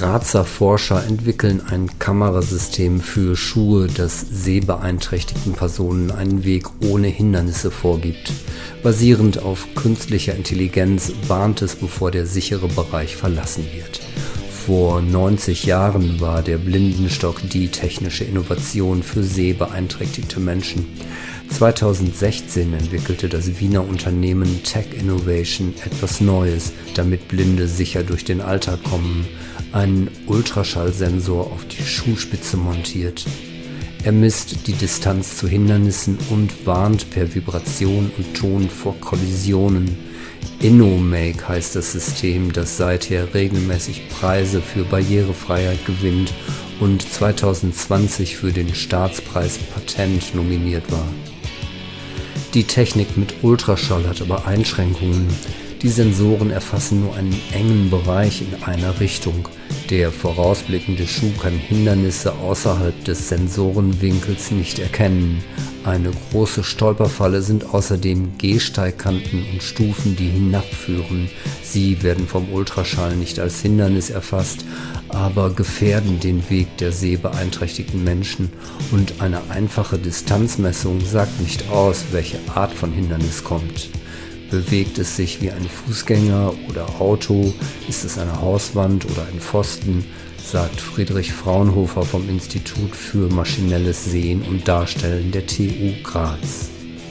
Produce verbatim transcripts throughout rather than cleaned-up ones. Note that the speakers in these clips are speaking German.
Grazer Forscher entwickeln ein Kamerasystem für Schuhe, das sehbeeinträchtigten Personen einen Weg ohne Hindernisse vorgibt. Basierend auf künstlicher Intelligenz warnt es, bevor der sichere Bereich verlassen wird. Vor neunzig Jahren war der Blindenstock die technische Innovation für sehbeeinträchtigte Menschen. zweitausendsechzehn entwickelte das Wiener Unternehmen Tech Innovation etwas Neues, damit Blinde sicher durch den Alltag kommen. Einen Ultraschallsensor auf die Schuhspitze montiert. Er misst die Distanz zu Hindernissen und warnt per Vibration und Ton vor Kollisionen. InnoMake heißt das System, das seither regelmäßig Preise für Barrierefreiheit gewinnt und zweitausendzwanzig für den Staatspreis Patent nominiert war. Die Technik mit Ultraschall hat aber Einschränkungen. Die Sensoren erfassen nur einen engen Bereich in einer Richtung. Der vorausblickende Schuh kann Hindernisse außerhalb des Sensorenwinkels nicht erkennen. Eine große Stolperfalle sind außerdem Gehsteigkanten und Stufen, die hinabführen. Sie werden vom Ultraschall nicht als Hindernis erfasst, aber gefährden den Weg der sehbeeinträchtigten Menschen, und eine einfache Distanzmessung sagt nicht aus, welche Art von Hindernis kommt. Bewegt es sich wie ein Fußgänger oder Auto? Ist es eine Hauswand oder ein Pfosten? Sagt Friedrich Fraunhofer vom Institut für maschinelles Sehen und Darstellen der T U Graz.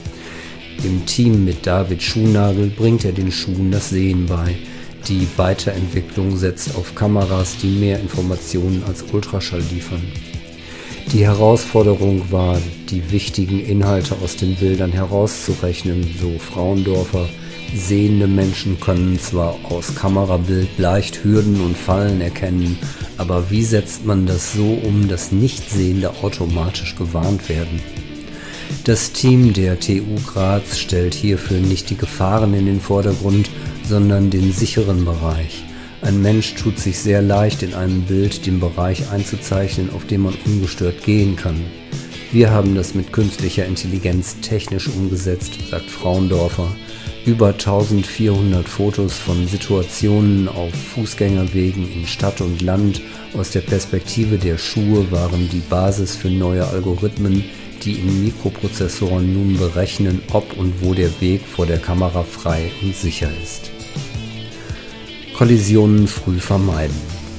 Im Team mit David Schuhnagel bringt er den Schuhen das Sehen bei. Die Weiterentwicklung setzt auf Kameras, die mehr Informationen als Ultraschall liefern. Die Herausforderung war, die wichtigen Inhalte aus den Bildern herauszurechnen, so Frauendorfer. Sehende Menschen können zwar aus Kamerabild leicht Hürden und Fallen erkennen, aber wie setzt man das so um, dass Nichtsehende automatisch gewarnt werden? Das Team der T U Graz stellt hierfür nicht die Gefahren in den Vordergrund, sondern den sicheren Bereich. Ein Mensch tut sich sehr leicht, in einem Bild den Bereich einzuzeichnen, auf dem man ungestört gehen kann. Wir haben das mit künstlicher Intelligenz technisch umgesetzt, sagt Frauendorfer. Über eintausendvierhundert Fotos von Situationen auf Fußgängerwegen in Stadt und Land aus der Perspektive der Schuhe waren die Basis für neue Algorithmen, die in Mikroprozessoren nun berechnen, ob und wo der Weg vor der Kamera frei und sicher ist. Kollisionen früh vermeiden.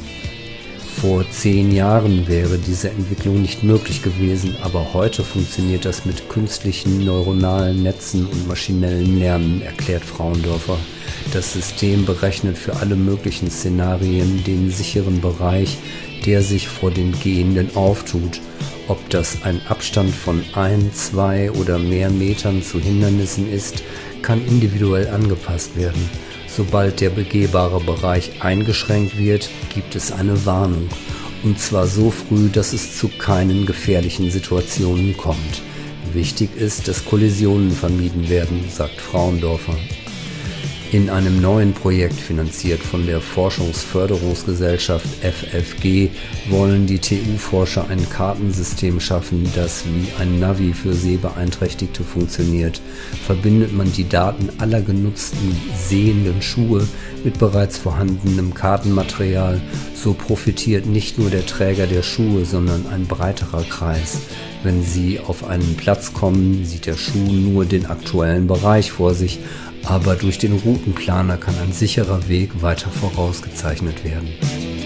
Vor zehn Jahren wäre diese Entwicklung nicht möglich gewesen, aber heute funktioniert das mit künstlichen neuronalen Netzen und maschinellem Lernen, erklärt Frauendorfer. Das System berechnet für alle möglichen Szenarien den sicheren Bereich, der sich vor den Gehenden auftut. Ob das ein Abstand von ein, zwei oder mehr Metern zu Hindernissen ist, kann individuell angepasst werden. Sobald der begehbare Bereich eingeschränkt wird, gibt es eine Warnung. Und zwar so früh, dass es zu keinen gefährlichen Situationen kommt. Wichtig ist, dass Kollisionen vermieden werden, sagt Frauendorfer. In einem neuen Projekt, finanziert von der Forschungsförderungsgesellschaft F F G, wollen die T U-Forscher ein Kartensystem schaffen, das wie ein Navi für Sehbeeinträchtigte funktioniert. Verbindet man die Daten aller genutzten sehenden Schuhe mit bereits vorhandenem Kartenmaterial, so profitiert nicht nur der Träger der Schuhe, sondern ein breiterer Kreis. Wenn Sie auf einen Platz kommen, sieht der Schuh nur den aktuellen Bereich vor sich, aber durch den Routenplaner kann ein sicherer Weg weiter vorausgezeichnet werden.